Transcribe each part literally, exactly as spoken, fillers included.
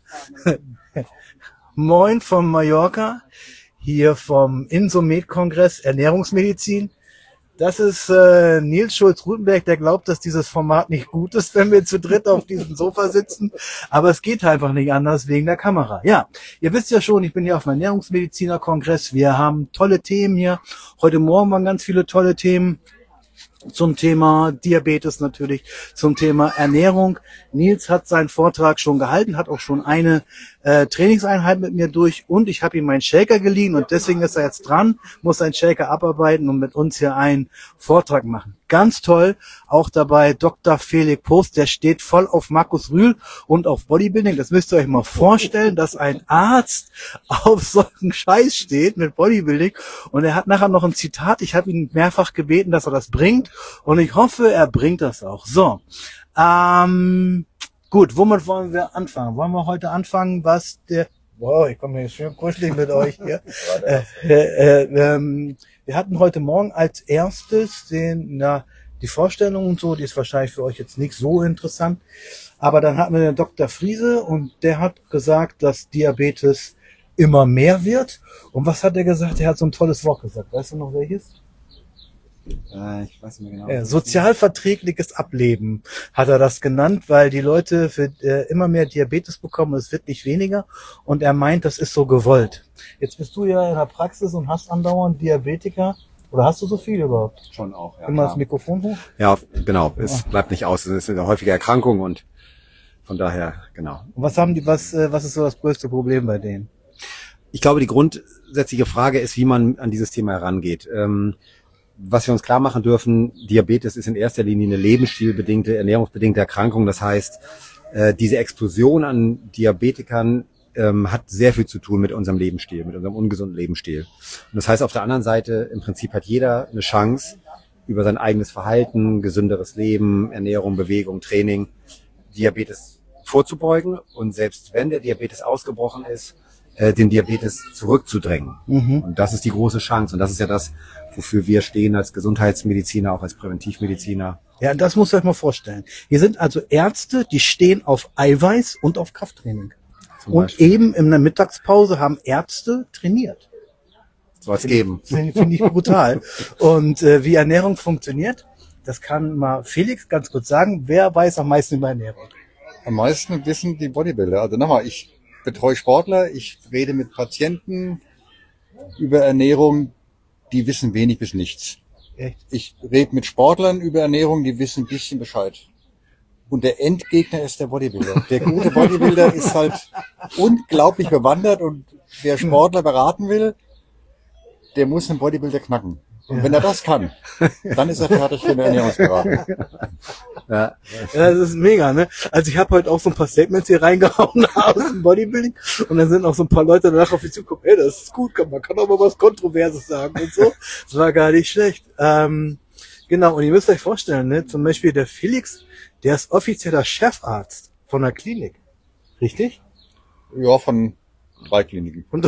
Moin von Mallorca, hier vom Insomed-Kongress Ernährungsmedizin. Das ist äh, Nils Schulz-Rutenberg, der glaubt, dass dieses Format nicht gut ist, wenn wir zu dritt auf diesem Sofa sitzen. Aber es geht einfach nicht anders wegen der Kamera. Ja, ihr wisst ja schon, ich bin hier auf dem Ernährungsmediziner-Kongress. Wir haben tolle Themen hier. Heute Morgen waren ganz viele tolle Themen. Zum Thema Diabetes natürlich, zum Thema Ernährung. Nils hat seinen Vortrag schon gehalten, hat auch schon eine äh, Trainingseinheit mit mir durch und ich habe ihm meinen Shaker geliehen und deswegen ist er jetzt dran, muss seinen Shaker abarbeiten und mit uns hier einen Vortrag machen. Ganz toll, auch dabei Doktor Felix Post, der steht voll auf Markus Rühl und auf Bodybuilding. Das müsst ihr euch mal vorstellen, dass ein Arzt auf solchen Scheiß steht mit Bodybuilding und er hat nachher noch ein Zitat. Ich habe ihn mehrfach gebeten, dass er das bringt und ich hoffe, er bringt das auch. So, ähm, gut, womit wollen wir anfangen? Wollen wir heute anfangen, was der... Wow, ich komme hier schön kuschelig mit euch hier. äh, äh, äh, ähm, wir hatten heute Morgen als erstes den, na, die Vorstellung und so, die ist wahrscheinlich für euch jetzt nicht so interessant. Aber dann hatten wir den Doktor Friese und der hat gesagt, dass Diabetes immer mehr wird. Und was hat er gesagt? Er hat so ein tolles Wort gesagt. Weißt du noch welches? Äh, ich weiß nicht mehr genau. Ja, sozialverträgliches Ableben hat er das genannt, weil die Leute für, äh, immer mehr Diabetes bekommen und es wird nicht weniger. Und er meint, das ist so gewollt. Jetzt bist du ja in der Praxis und hast andauernd Diabetiker. Oder hast du so viel überhaupt? Schon auch, ja. Immer das Mikrofon hoch? Ja, genau. Es bleibt nicht aus. Es ist eine häufige Erkrankung und von daher, genau. Und was haben die, was, äh, was ist so das größte Problem bei denen? Ich glaube, die grundsätzliche Frage ist, wie man an dieses Thema herangeht. Ähm, Was wir uns klar machen dürfen, Diabetes ist in erster Linie eine lebensstilbedingte, ernährungsbedingte Erkrankung. Das heißt, äh, diese Explosion an Diabetikern ähm, hat sehr viel zu tun mit unserem Lebensstil, mit unserem ungesunden Lebensstil. Und das heißt, auf der anderen Seite, im Prinzip hat jeder eine Chance, über sein eigenes Verhalten, gesünderes Leben, Ernährung, Bewegung, Training, Diabetes vorzubeugen. Und selbst wenn der Diabetes ausgebrochen ist, den Diabetes zurückzudrängen. Mhm. Und das ist die große Chance. Und das ist ja das, wofür wir stehen als Gesundheitsmediziner, auch als Präventivmediziner. Ja, das muss ihr euch mal vorstellen. Hier sind also Ärzte, die stehen auf Eiweiß und auf Krafttraining. Und eben in der Mittagspause haben Ärzte trainiert. Soll es geben. Finde find ich brutal. Und äh, wie Ernährung funktioniert, das kann mal Felix ganz kurz sagen. Wer weiß am meisten über Ernährung? Am meisten wissen die Bodybuilder. Also nochmal, ich betreue Sportler, ich rede mit Patienten über Ernährung, die wissen wenig bis nichts. Echt? Ich rede mit Sportlern über Ernährung, die wissen ein bisschen Bescheid. Und der Endgegner ist der Bodybuilder. Der gute Bodybuilder ist halt unglaublich bewandert und wer Sportler beraten will, der muss einen Bodybuilder knacken. Und ja. Wenn er das kann, dann ist er fertig für eine Ernährungsberatung. Ja. Ja, das ist mega, ne? Also ich habe heute auch so ein paar Statements hier reingehauen aus dem Bodybuilding und dann sind auch so ein paar Leute danach auf mich zugekommen, hey, das ist gut, man kann auch mal was Kontroverses sagen und so. Das war gar nicht schlecht. Ähm, genau, und ihr müsst euch vorstellen, ne? Zum Beispiel der Felix, der ist offizieller Chefarzt von der Klinik. Richtig? Ja, von drei Kliniken. Und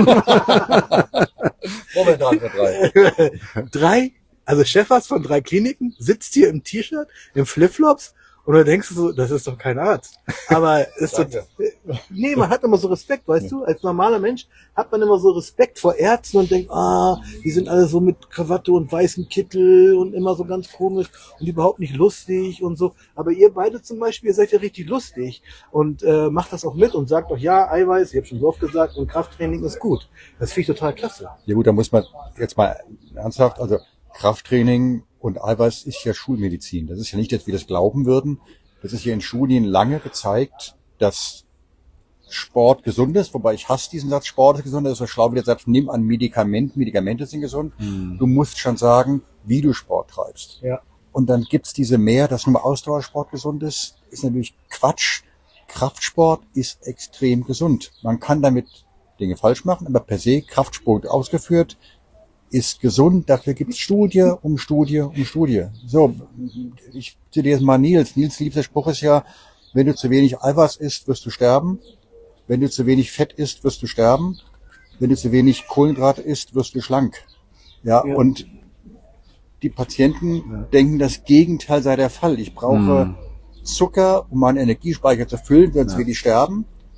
Momentan für drei. Drei? Also Chefarzt von drei Kliniken, sitzt hier im T-Shirt, im Flipflops und dann denkst du so, das ist doch kein Arzt. Aber ist so, nee, man hat immer so Respekt, weißt du? Als normaler Mensch hat man immer so Respekt vor Ärzten und denkt, ah, die sind alle so mit Krawatte und weißem Kittel und immer so ganz komisch und überhaupt nicht lustig und so. Aber ihr beide zum Beispiel, ihr seid ja richtig lustig und äh, macht das auch mit und sagt doch, ja, Eiweiß, ich habe schon so oft gesagt, und Krafttraining ist gut. Das finde ich total klasse. Ja gut, da muss man jetzt mal ernsthaft, also Krafttraining und Eiweiß ist ja Schulmedizin. Das ist ja nicht jetzt, wie das glauben würden. Das ist ja in Studien lange gezeigt, dass Sport gesund ist. Wobei ich hasse diesen Satz, Sport ist gesund. Das ist so schlau wie der Satz, nimm an Medikamenten. Medikamente sind gesund. Hm. Du musst schon sagen, wie du Sport treibst. Ja. Und dann gibt's diese mehr, dass nur Ausdauersport gesund ist. Ist natürlich Quatsch. Kraftsport ist extrem gesund. Man kann damit Dinge falsch machen, aber per se Kraftsport ausgeführt ist gesund, dafür gibt es Studie um Studie um Studie. So, ich zitiere jetzt mal Nils. Nils liebster Spruch ist ja, wenn du zu wenig Eiweiß isst, wirst du sterben. Wenn du zu wenig Fett isst, wirst du sterben. Wenn du zu wenig Kohlenhydrate isst, wirst du schlank. Ja, ja. Und die Patienten ja. denken, das Gegenteil sei der Fall. Ich brauche hm. Zucker, um meinen Energiespeicher zu füllen, sonst ja. will ich sterben.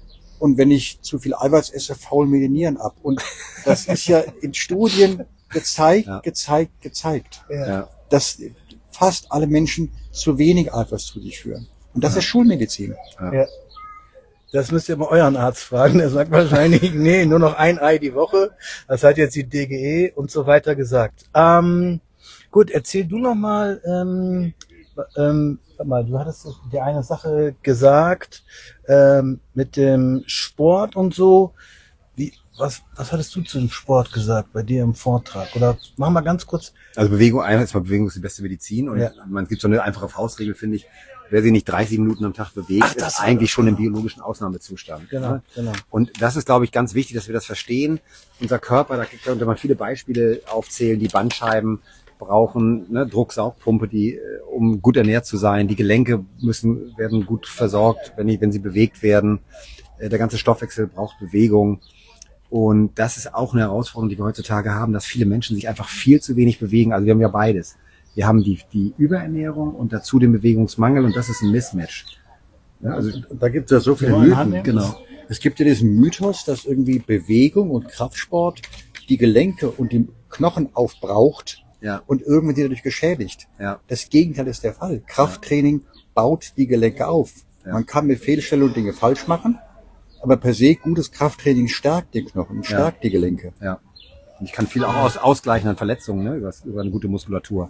Und wenn ich zu viel Eiweiß esse, faulen mir die Nieren ab. Und das ist ja in Studien gezeigt, ja. gezeigt, gezeigt, ja. dass fast alle Menschen zu wenig Eiweiß zu sich führen. Und das ja. ist Schulmedizin. Ja. Ja. Das müsst ihr mal euren Arzt fragen. Der sagt wahrscheinlich, nee, nur noch ein Ei die Woche. Das hat jetzt die D G E und so weiter gesagt. Ähm, gut, erzähl du noch mal, ähm, ähm, warte mal, du hattest dir eine Sache gesagt, ähm, mit dem Sport und so. Wie, was, was hattest du zu dem Sport gesagt bei dir im Vortrag? Oder mach mal ganz kurz. Also Bewegung, einmal ist mal Bewegung ist die beste Medizin und ja. man gibt so eine einfache Faustregel, finde ich. Wer sich nicht dreißig Minuten am Tag bewegt, Ach, ist eigentlich schon im biologischen Ausnahmezustand. Genau, ne? genau. Und das ist, glaube ich, ganz wichtig, dass wir das verstehen. Unser Körper, da könnte man viele Beispiele aufzählen, die Bandscheiben brauchen, ne, Drucksaugpumpe, die, um gut ernährt zu sein. Die Gelenke müssen, werden gut versorgt, wenn, die, wenn sie bewegt werden. Der ganze Stoffwechsel braucht Bewegung. Und das ist auch eine Herausforderung, die wir heutzutage haben, dass viele Menschen sich einfach viel zu wenig bewegen. Also wir haben ja beides. Wir haben die, die Überernährung und dazu den Bewegungsmangel und das ist ein Mismatch. Ja, also da gibt es ja so viele Mythen. Genau. Es gibt ja diesen Mythos, dass irgendwie Bewegung und Kraftsport die Gelenke und die Knochen aufbraucht ja. und irgendwie dadurch geschädigt. Ja. Das Gegenteil ist der Fall. Krafttraining ja. baut die Gelenke auf. Ja. Man kann mit Fehlstellungen Dinge falsch machen, aber per se gutes Krafttraining stärkt den Knochen, stärkt ja. die Gelenke. Ja. Ich kann viel auch aus, ausgleichen an Verletzungen, ne, über, über eine gute Muskulatur.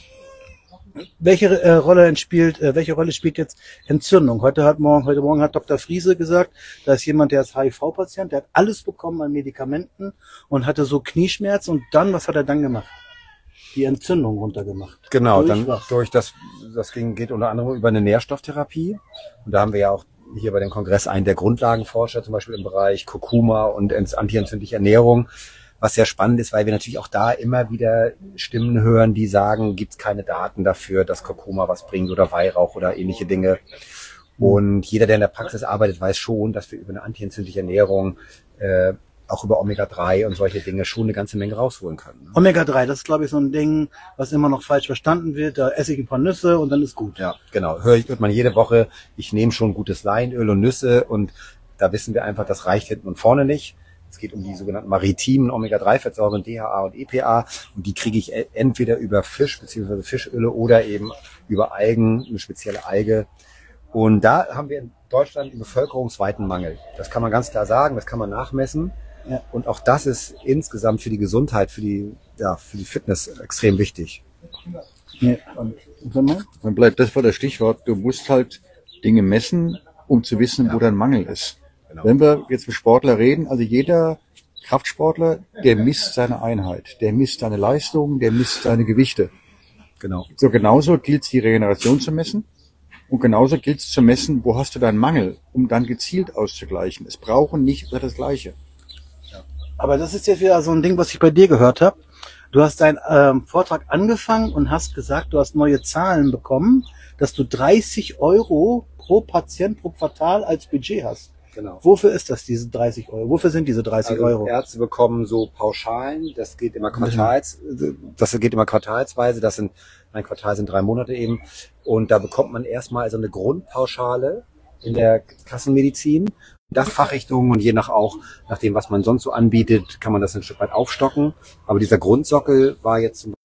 Welche äh, Rolle spielt, äh, welche Rolle spielt jetzt Entzündung? Heute hat morgen, heute Morgen hat Doktor Friese gesagt, da ist jemand, der ist H I V-Patient, der hat alles bekommen an Medikamenten und hatte so Knieschmerzen und dann, was hat er dann gemacht? Die Entzündung runtergemacht. Genau, durch dann was? durch das, das ging, geht unter anderem über eine Nährstofftherapie. Und da haben wir ja auch hier bei dem Kongress einen der Grundlagenforscher, zum Beispiel im Bereich Kurkuma und antientzündliche Ernährung. Was sehr spannend ist, weil wir natürlich auch da immer wieder Stimmen hören, die sagen, gibt es keine Daten dafür, dass Kurkuma was bringt oder Weihrauch oder ähnliche Dinge. Und jeder, der in der Praxis arbeitet, weiß schon, dass wir über eine antientzündliche Ernährung, äh, auch über Omega drei und solche Dinge schon eine ganze Menge rausholen können. Ne? Omega drei, das ist, glaube ich, so ein Ding, was immer noch falsch verstanden wird. Da esse ich ein paar Nüsse und dann ist gut. Ja, genau. Hör ich, hört man jede Woche, ich nehme schon gutes Leinöl und Nüsse und da wissen wir einfach, das reicht hinten und vorne nicht. Es geht um die sogenannten maritimen Omega drei Fettsäuren, D H A und E P A. Und die kriege ich entweder über Fisch bzw. Fischöle oder eben über Algen, eine spezielle Alge. Und da haben wir in Deutschland einen bevölkerungsweiten Mangel. Das kann man ganz klar sagen, das kann man nachmessen. Ja. Und auch das ist insgesamt für die Gesundheit, für die, ja, für die Fitness extrem wichtig. Ja. Und dann bleibt das vor das Stichwort. Du musst halt Dinge messen, um zu wissen, ja. wo dein Mangel ist. Genau. Wenn wir jetzt mit Sportler reden, also jeder Kraftsportler, der misst seine Einheit, der misst seine Leistung, der misst seine Gewichte. Genau. So genauso gilt es, die Regeneration zu messen und genauso gilt es zu messen, wo hast du deinen Mangel, um dann gezielt auszugleichen. Es brauchen nicht immer das Gleiche. Ja. Aber das ist jetzt wieder so ein Ding, was ich bei dir gehört habe. Du hast deinen ähm, Vortrag angefangen und hast gesagt, du hast neue Zahlen bekommen, dass du dreißig Euro pro Patient pro Quartal als Budget hast. Genau. Wofür ist das, diese dreißig Euro? Wofür sind diese dreißig also Euro? Ärzte bekommen so Pauschalen, das geht immer quartals, das geht immer quartalsweise, das sind, ein Quartal sind drei Monate eben. Und da bekommt man erstmal so eine Grundpauschale in der Kassenmedizin. Das Fachrichtungen und je nach auch, nach dem, was man sonst so anbietet, kann man das ein Stück weit aufstocken. Aber dieser Grundsockel war jetzt zum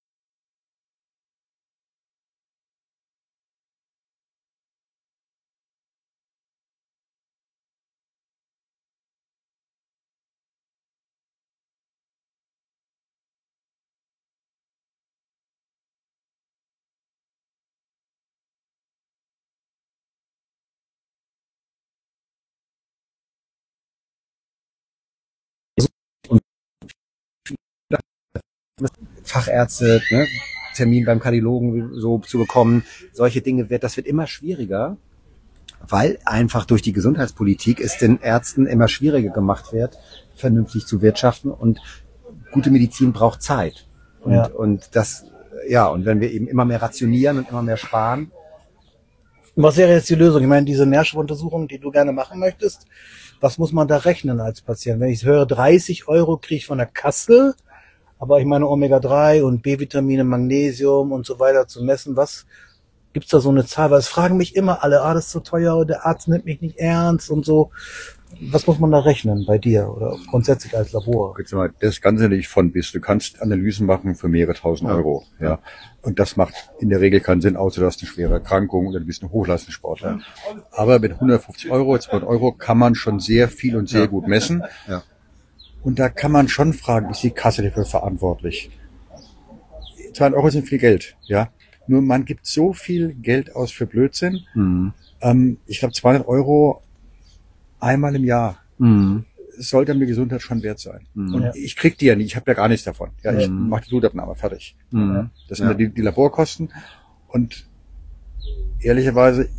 Fachärzte, ne, Termin beim Kardiologen so zu bekommen, solche Dinge wird, das wird immer schwieriger, weil einfach durch die Gesundheitspolitik es den Ärzten immer schwieriger gemacht wird, vernünftig zu wirtschaften und gute Medizin braucht Zeit. Und, ja. und das, ja, und wenn wir eben immer mehr rationieren und immer mehr sparen. Was wäre jetzt die Lösung? Ich meine, diese Nährstoffuntersuchung, die du gerne machen möchtest, was muss man da rechnen als Patient? Wenn ich höre, dreißig Euro kriege ich von der Kasse, aber ich meine Omega drei und B-Vitamine, Magnesium und so weiter zu messen, was gibt's da so eine Zahl? Weil es fragen mich immer alle, ah, das ist so teuer, der Arzt nimmt mich nicht ernst und so. Was muss man da rechnen bei dir oder grundsätzlich als Labor? Jetzt mal, das Ganze natürlich von bis. Du kannst Analysen machen für mehrere tausend Euro. Ja. ja. Und das macht in der Regel keinen Sinn, außer du hast eine schwere Erkrankung oder du bist ein Hochleistungssportler. Ja. Aber mit hundertfünfzig Euro, zweihundert Euro kann man schon sehr viel und sehr ja. gut messen. Ja. Und da kann man schon fragen, ist die Kasse dafür verantwortlich? zweihundert Euro sind viel Geld, ja. Nur man gibt so viel Geld aus für Blödsinn. Mhm. Ähm, ich glaube, zweihundert Euro einmal im Jahr mhm. sollte mir Gesundheit schon wert sein. Mhm. Und ja. ich krieg die ja nicht, ich habe ja gar nichts davon. Ja, ich mhm. mache die Blutabnahme, fertig. Mhm. Das sind ja die, die Laborkosten. Und ehrlicherweise,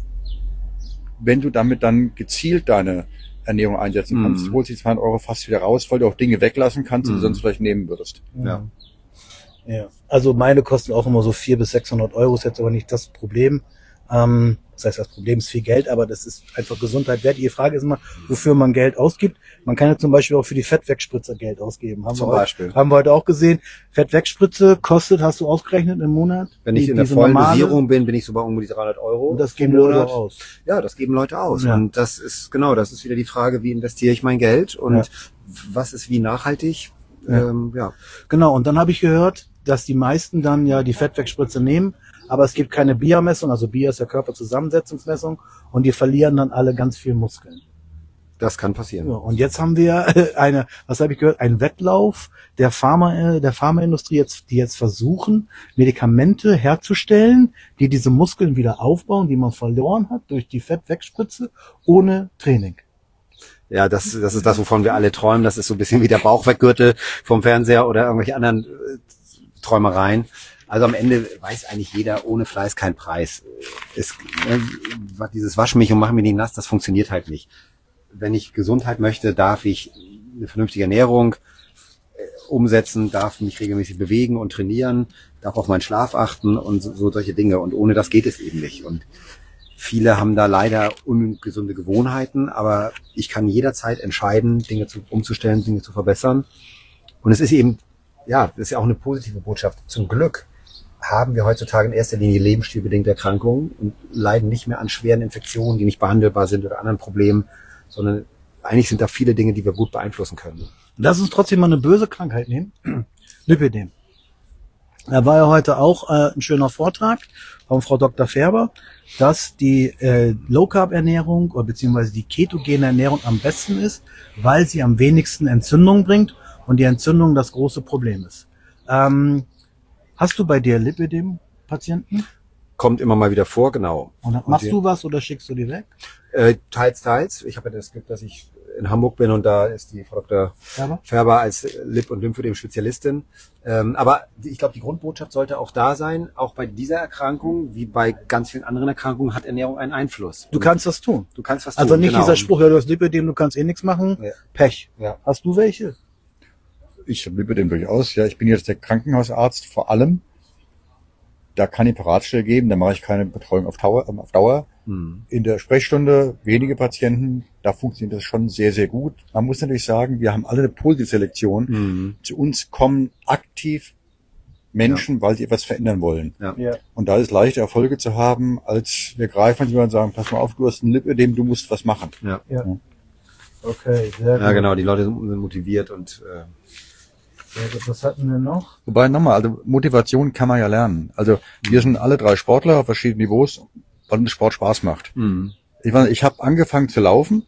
wenn du damit dann gezielt deine Ernährung einsetzen kannst, mhm. holst du die zweihundert Euro fast wieder raus, weil du auch Dinge weglassen kannst, mhm. die du sonst vielleicht nehmen würdest. Ja. Ja. Also meine kosten auch immer so vierhundert bis sechshundert Euro, ist jetzt aber nicht das Problem. Ähm, das heißt, das Problem ist viel Geld, aber das ist einfach Gesundheit wert. Die Frage ist immer, wofür man Geld ausgibt. Man kann ja zum Beispiel auch für die Fettwegspritze Geld ausgeben. Haben zum wir Beispiel. Heute, haben wir heute auch gesehen. Fettwegspritze kostet, hast du ausgerechnet im Monat? Wenn ich die, in der vollen Dosierung bin, bin ich so bei um die dreihundert Euro. Und das geben Leute aus. Ja, das geben Leute aus. Ja. Und das ist, genau, das ist wieder die Frage, wie investiere ich mein Geld und ja. was ist wie nachhaltig? Ja. Ähm, ja. Genau, und dann habe ich gehört, dass die meisten dann ja die Fettwegspritze nehmen, aber es gibt keine B I A-Messung, also B I A ist ja Körperzusammensetzungsmessung, und die verlieren dann alle ganz viel Muskeln. Das kann passieren. Ja, und jetzt haben wir eine, was habe ich gehört, einen Wettlauf der Pharma, der Pharmaindustrie jetzt, die jetzt versuchen, Medikamente herzustellen, die diese Muskeln wieder aufbauen, die man verloren hat durch die Fettwegspritze, ohne Training. Ja, das, das ist das, wovon wir alle träumen. Das ist so ein bisschen wie der Bauchweggürtel vom Fernseher oder irgendwelche anderen äh, Träumereien. Also am Ende weiß eigentlich jeder, ohne Fleiß kein Preis. Es, äh, dieses Wasch mich und mach mich nicht nass, das funktioniert halt nicht. Wenn ich Gesundheit möchte, darf ich eine vernünftige Ernährung äh, umsetzen, darf mich regelmäßig bewegen und trainieren, darf auf meinen Schlaf achten und so, so solche Dinge. Und ohne das geht es eben nicht. Und viele haben da leider ungesunde Gewohnheiten, aber ich kann jederzeit entscheiden, Dinge zu, umzustellen, Dinge zu verbessern. Und es ist eben, ja, das ist ja auch eine positive Botschaft. Zum Glück haben wir heutzutage in erster Linie lebensstilbedingte Erkrankungen und leiden nicht mehr an schweren Infektionen, die nicht behandelbar sind oder anderen Problemen, sondern eigentlich sind da viele Dinge, die wir gut beeinflussen können. Lass uns trotzdem mal eine böse Krankheit nehmen. Lipidem. Da war ja heute auch äh, ein schöner Vortrag von Frau Doktor Färber, dass die äh, Low-Carb-Ernährung oder beziehungsweise die ketogene Ernährung am besten ist, weil sie am wenigsten Entzündung bringt und die Entzündung das große Problem ist. Ähm, hast du bei dir Lipidem-Patienten? Kommt immer mal wieder vor, genau. Und dann, machst und die, du was oder schickst du die weg? Äh, teils, teils. Ich habe ja das Glück, dass ich in Hamburg bin und da ist die Frau Doktor Färber, Färber als Lip- und Lymphödem-Spezialistin. Ähm, aber ich glaube, die Grundbotschaft sollte auch da sein, auch bei dieser Erkrankung, wie bei ganz vielen anderen Erkrankungen, hat Ernährung einen Einfluss. Du kannst was tun. Du kannst was tun. Also nicht genau. Dieser Spruch, ja, du hast Lipödem, du kannst eh nichts machen. Ja. Pech. Ja. Hast du welche? Ich habe Lipödem durchaus, ja. Ich bin jetzt der Krankenhausarzt vor allem. Da kann ich Paratstelle geben, da mache ich keine Betreuung auf Dauer. Auf Dauer. Hm. In der Sprechstunde wenige Patienten, da funktioniert das schon sehr, sehr gut. Man muss natürlich sagen, wir haben alle eine Positivselektion. Hm. Zu uns kommen aktiv Menschen, ja. weil sie etwas verändern wollen. Ja. Ja. Und da ist leichter Erfolge zu haben, als wir greifen an jemanden und sagen, pass mal auf, du hast ein Lipödem, du musst was machen. Ja. Ja. Ja. Okay, sehr gut. Ja, genau, die Leute sind motiviert und äh, was hatten wir noch? Wobei, nochmal, also Motivation kann man ja lernen. Also wir sind alle drei Sportler auf verschiedenen Niveaus, weil der Sport Spaß macht. Mhm. Ich, ich habe angefangen zu laufen,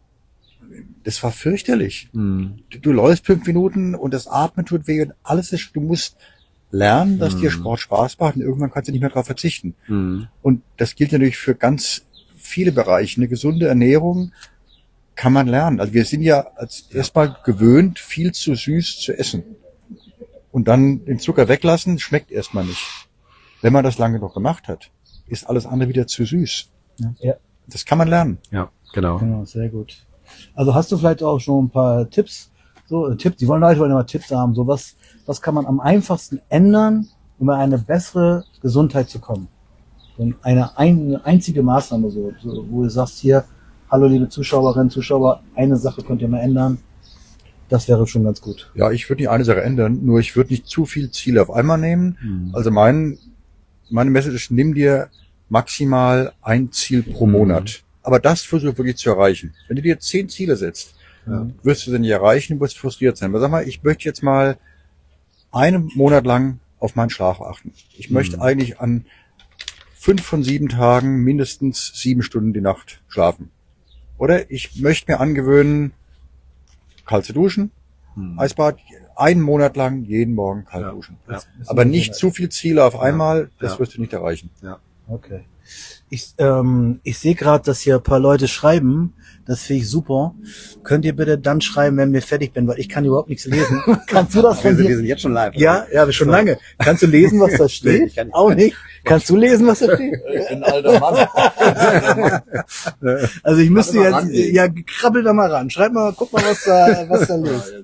das war fürchterlich. Mhm. Du, du läufst fünf Minuten und das Atmen tut weh und alles ist, du musst lernen, dass mhm. dir Sport Spaß macht und irgendwann kannst du nicht mehr darauf verzichten. Mhm. Und das gilt natürlich für ganz viele Bereiche. Eine gesunde Ernährung kann man lernen. Also wir sind ja als erstmal gewöhnt, viel zu süß zu essen. Und dann den Zucker weglassen, schmeckt erstmal nicht. Wenn man das lange noch gemacht hat, ist alles andere wieder zu süß. Ja. Das kann man lernen. Ja, genau. Genau, sehr gut. Also hast du vielleicht auch schon ein paar Tipps? So, Tipps, die wollen Leute wollen immer Tipps haben. So was, was kann man am einfachsten ändern, um in eine bessere Gesundheit zu kommen? Und eine, eine einzige Maßnahme, so, so, wo du sagst hier, hallo liebe Zuschauerinnen, Zuschauer, eine Sache könnt ihr mal ändern. Das wäre schon ganz gut. Ja, ich würde nicht eine Sache ändern, nur ich würde nicht zu viel Ziele auf einmal nehmen. Mhm. Also mein, meine Message ist, nimm dir maximal ein Ziel pro Monat. Aber das versuch wirklich zu erreichen. Wenn du dir zehn Ziele setzt, ja. wirst du sie nicht erreichen, du wirst frustriert sein. Aber sag mal, ich möchte jetzt mal einen Monat lang auf meinen Schlaf achten. Ich mhm. möchte eigentlich an fünf von sieben Tagen mindestens sieben Stunden die Nacht schlafen. Oder ich möchte mir angewöhnen, kalt zu duschen, hm. Eisbad, einen Monat lang jeden Morgen kalt ja. duschen. Ja. Aber nicht zu viel Ziele auf einmal, ja. das ja. wirst du nicht erreichen. Ja. Okay. Ich, ähm, ich sehe gerade, dass hier ein paar Leute schreiben. Das finde ich super. Könnt ihr bitte dann schreiben, wenn wir fertig bin, weil ich kann überhaupt nichts lesen. Kannst du das von wir, sind, hier? wir sind jetzt schon live. Ja, ja, schon so. lange. Kannst du lesen, was da steht? Nee, ich kann nicht. Auch nicht. Kannst du lesen, was da steht? Ich bin ein alter Mann. Also ich müsste jetzt, rangehen. ja, krabbel da mal ran. Schreib mal, guck mal, was da, was da los ist.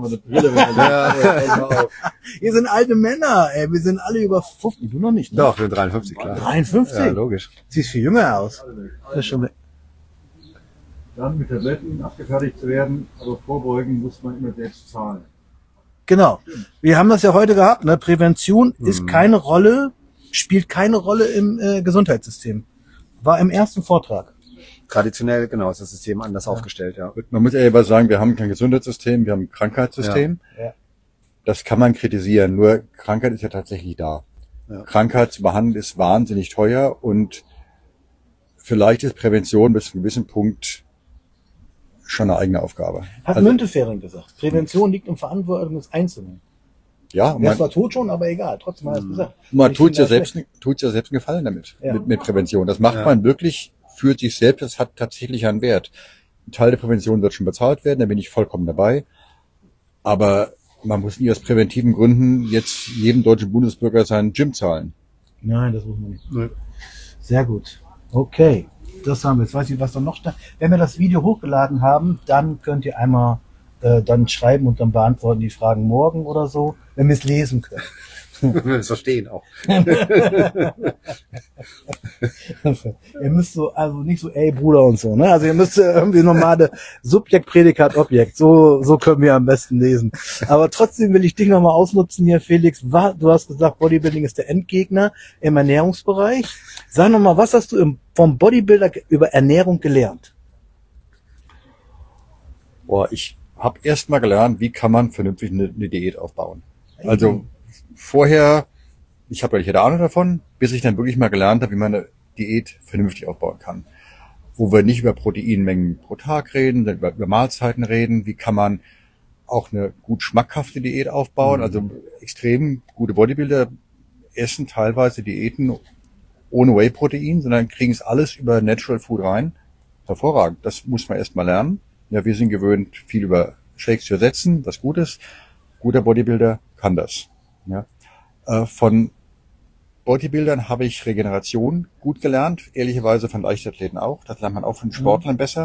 Wir sind alte Männer, ey. Wir sind alle über fünfzig. Du noch nicht, ne? Doch, wir sind dreiundfünfzig, klar. dreiundfünfzig? Ja, logisch. Siehst viel jünger aus. Das ist schon... Dann mit Tabletten abgefertigt zu werden, aber vorbeugen muss man immer selbst zahlen. Genau. Wir haben das ja heute gehabt, ne? Prävention hm. ist keine Rolle, spielt keine Rolle im äh, Gesundheitssystem. War im ersten Vortrag. Traditionell, genau, ist das System anders ja. aufgestellt, ja. Man muss ehrlich sagen, wir haben kein Gesundheitssystem, wir haben ein Krankheitssystem. Ja. Ja. Das kann man kritisieren, nur Krankheit ist ja tatsächlich da. Ja. Krankheit zu behandeln ist wahnsinnig teuer und vielleicht ist Prävention bis zu einem gewissen Punkt schon eine eigene Aufgabe. Hat also, Müntefering gesagt. Prävention liegt in Verantwortung des Einzelnen. Ja, man, er ist zwar tot schon, aber egal. Trotzdem hat er es gesagt. Man tut ja selbst, tut ja selbst einen Gefallen damit, ja. mit, mit Prävention. Das macht ja. man wirklich für sich selbst. Das hat tatsächlich einen Wert. Ein Teil der Prävention wird schon bezahlt werden. Da bin ich vollkommen dabei. Aber man muss nie aus präventiven Gründen jetzt jedem deutschen Bundesbürger seinen Gym zahlen. Nein, das muss man nicht. Nee. Sehr gut. Okay. Das haben wir. Jetzt weiß ich, was da noch da. Wenn wir das Video hochgeladen haben, dann könnt ihr einmal äh, dann schreiben und dann beantworten die Fragen morgen oder so, wenn wir es lesen können. Wenn wir es verstehen auch. Ihr müsst so, also nicht so, ey Bruder und so, ne? Also ihr müsst irgendwie normale Subjekt, Prädikat, Objekt. So, so können wir am besten lesen. Aber trotzdem will ich dich nochmal ausnutzen hier, Felix. Du hast gesagt, Bodybuilding ist der Endgegner im Ernährungsbereich. Sag nochmal, was hast du im, vom Bodybuilder über Ernährung gelernt? Boah, ich habe erst mal gelernt, wie kann man vernünftig eine, eine Diät aufbauen. Also vorher, ich habe ja nicht jede Ahnung davon, bis ich dann wirklich mal gelernt habe, wie man eine Diät vernünftig aufbauen kann. Wo wir nicht über Proteinmengen pro Tag reden, sondern über, über Mahlzeiten reden. Wie kann man auch eine gut schmackhafte Diät aufbauen? Mhm. Also extrem gute Bodybuilder essen teilweise Diäten ohne Whey-Protein, sondern kriegen es alles über Natural Food rein. Hervorragend. Das muss man erst mal lernen. Ja, wir sind gewöhnt, viel über Shakes zu ersetzen, was gut ist. Guter Bodybuilder kann das. Ja. Äh, von Bodybuildern habe ich Regeneration gut gelernt, ehrlicherweise von Leichtathleten auch. Das lernt man auch von Sportlern mhm. besser.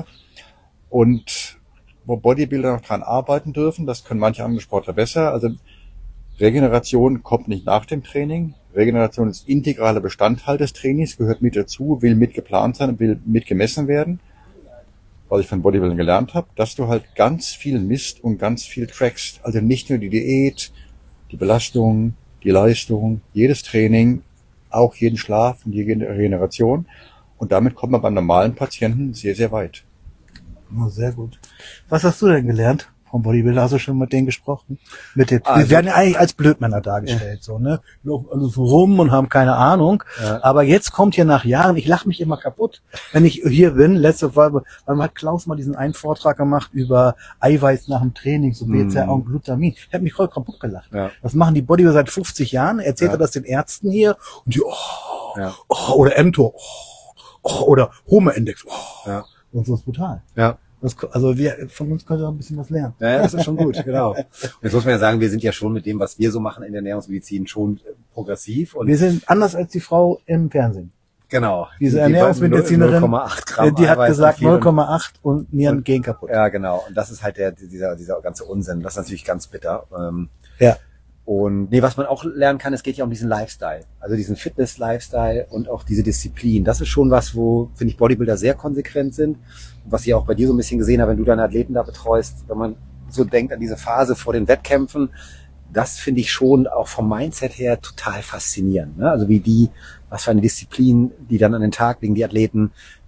Und wo Bodybuilder noch dran arbeiten dürfen, das können manche andere Sportler besser. Also Regeneration kommt nicht nach dem Training. Regeneration ist integraler Bestandteil des Trainings, gehört mit dazu, will mit geplant sein, will mit gemessen werden. Was ich von Bodybuilding gelernt habe, dass du halt ganz viel misst und ganz viel trackst. Also nicht nur die Diät, die Belastung, die Leistung, jedes Training, auch jeden Schlaf und jede Regeneration. Und damit kommt man beim normalen Patienten sehr, sehr weit. Oh, sehr gut. Was hast du denn gelernt vom Bodybuilder? Hast du schon mit denen gesprochen? Mit den, also, wir werden ja eigentlich als Blödmänner dargestellt, ja. so, ne? Laufen alle so rum und haben keine Ahnung. Ja. Aber jetzt kommt hier nach Jahren, ich lache mich immer kaputt, wenn ich hier bin. Letzte Woche, weil hat Klaus mal diesen einen Vortrag gemacht über Eiweiß nach dem Training, so B C A A und Glutamin. Ich habe mich voll kaputt gelacht. Ja. Das machen die Bodybuilder seit fünfzig Jahren. Erzählt ja. er das den Ärzten hier und die, oh, ja. oh oder mTOR, oh, oh, oder Homer-Index, oh. Ja. Und so ist brutal. Ja. Das, also wir von uns können wir auch ein bisschen was lernen. Ja, das ist schon gut, genau. Und jetzt muss man ja sagen, wir sind ja schon mit dem, was wir so machen in der Ernährungsmedizin, schon progressiv. Und wir sind anders als die Frau im Fernsehen. Genau. Diese die Ernährungsmedizinerin, null Komma acht Gramm die hat gesagt null Komma acht und Nieren gehen kaputt. Ja, genau. Und das ist halt der dieser dieser ganze Unsinn. Das ist natürlich ganz bitter. Ähm, ja. Und nee, was man auch lernen kann, es geht ja um diesen Lifestyle, also diesen Fitness-Lifestyle und auch diese Disziplin. Das ist schon was, wo, finde ich, Bodybuilder sehr konsequent sind. Und was ich auch bei dir so ein bisschen gesehen habe, wenn du deine Athleten da betreust, wenn man so denkt an diese Phase vor den Wettkämpfen, das finde ich schon auch vom Mindset her total faszinierend. Ne? Also wie die, was für eine Disziplin, die dann an den Tag legen, die Athleten,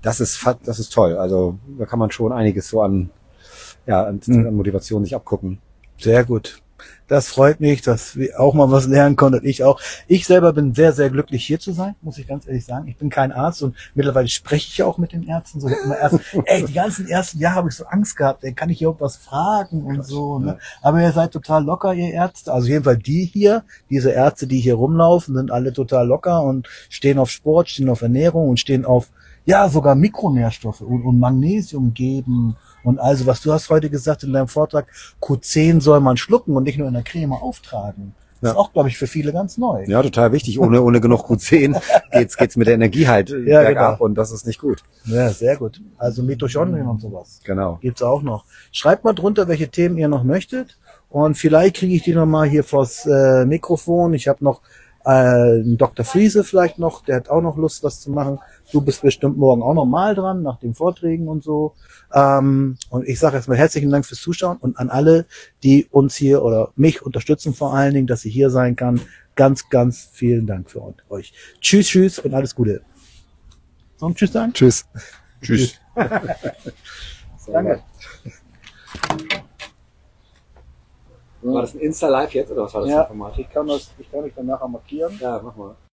das ist fa- das ist toll. Also da kann man schon einiges so an, ja, an, Mhm. an Motivation sich abgucken. Sehr gut. Das freut mich, dass wir auch mal was lernen konnten. Ich auch. Ich selber bin sehr, sehr glücklich, hier zu sein, muss ich ganz ehrlich sagen. Ich bin kein Arzt und mittlerweile spreche ich ja auch mit den Ärzten. So, ich hab immer erst, ey, die ganzen ersten Jahre habe ich so Angst gehabt, ey, kann ich hier irgendwas fragen und so. Ne? Aber ihr seid total locker, ihr Ärzte. Also jedenfalls die hier, diese Ärzte, die hier rumlaufen, sind alle total locker und stehen auf Sport, stehen auf Ernährung und stehen auf, ja, sogar Mikronährstoffe und, und Magnesium geben. Und also, was du hast heute gesagt in deinem Vortrag, Q zehn soll man schlucken und nicht nur in der Creme auftragen. Das Ja. ist auch, glaube ich, für viele ganz neu. Ja, total wichtig. Ohne ohne genug Q zehn geht's geht's mit der Energie halt äh, Ja, bergab genau. und das ist nicht gut. Ja, sehr gut. Also Mitochondrien und sowas Genau. gibt's auch noch. Schreibt mal drunter, welche Themen ihr noch möchtet. Und vielleicht kriege ich die noch mal hier vors äh, Mikrofon. Ich habe noch äh, einen Doktor Friese vielleicht noch, der hat auch noch Lust, was zu machen. Du bist bestimmt morgen auch noch mal dran, nach den Vorträgen und so. Ähm, und ich sage erstmal herzlichen Dank fürs Zuschauen und an alle, die uns hier oder mich unterstützen vor allen Dingen, dass ich hier sein kann. Ganz, ganz vielen Dank für euch. Tschüss, tschüss und alles Gute. So ein Tschüss sagen? Tschüss. Tschüss. Danke. War das ein Insta-Live jetzt oder was war das Ja, für ein Format? ich kann das, ich kann mich dann nachher markieren. Ja, mach mal.